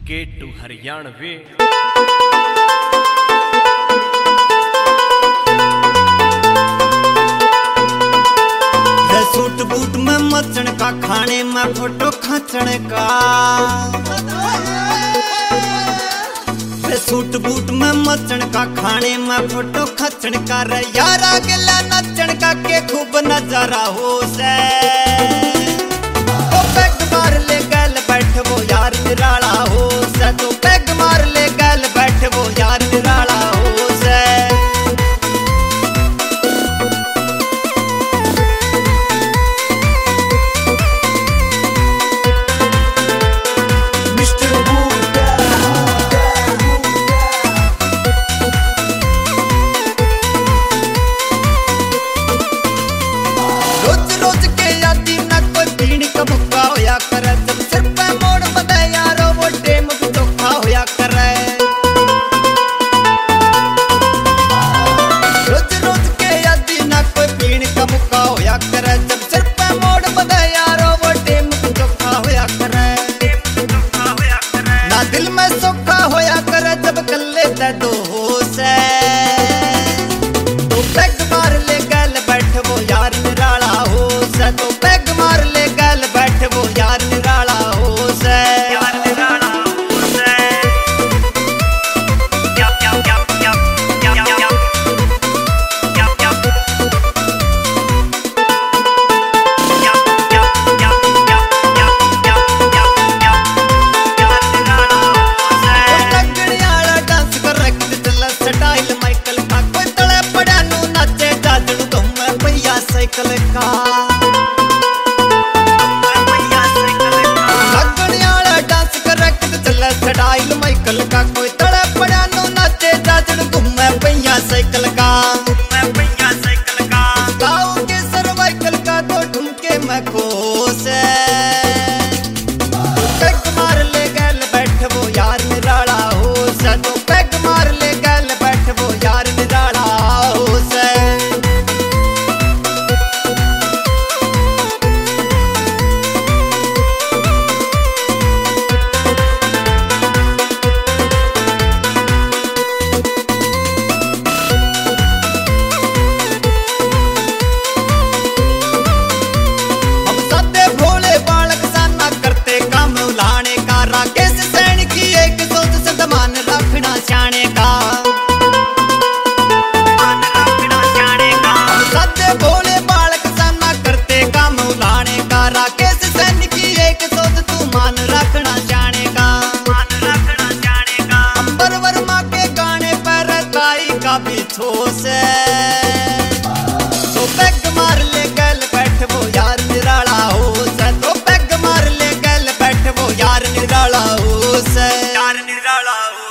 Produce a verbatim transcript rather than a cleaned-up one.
के to Haryanvi. Suit boot में मचन का, खाने में फोटो खचन का। सूट बूट में मचन का, खाने में फोटो खचन का। रे यारा गिला नचन का के खूब नजारा हो से। तो पैग मार ले गल बैठ वो यार निराला हो से। तो पैग मार ले गल बैठ वो यार निराला हो से। दो से तो पैग मार ले गल बैठ वो यार निराला हो से। तो पैग मार ले गल बैठ वो यार निराला हो से। यार निराला हो से। Yup yup yup yup yup yup yup yup cycle का लगनियाला डांस करे चले स्टाइल माइकल का। कोई तड़े पड़ा नो नाचे जाजड़ घूमे पैया साइकिल का। पैया साइकिल का गाँव के सर्वाइकल का तो ढूंढके मैं कोस। पैग मार ले गल बैठ वो यार निराला हो से। तो पैग मार ले गल बैठ वो यार निराला हो से। जाने का सदे भोले बालक साना करते काम उलाने का। राकेश सैन की एक सोच तू मान रखना जाने का। मान रखना जाने का अंबर वर्मा के गाने पर ताई का भी ठोस है। तो पैग मार ले गल बैठ वो यार निराला हो से। तो पैग मार ले गल बैठ वो यार निराला हो से। यार निराला हो।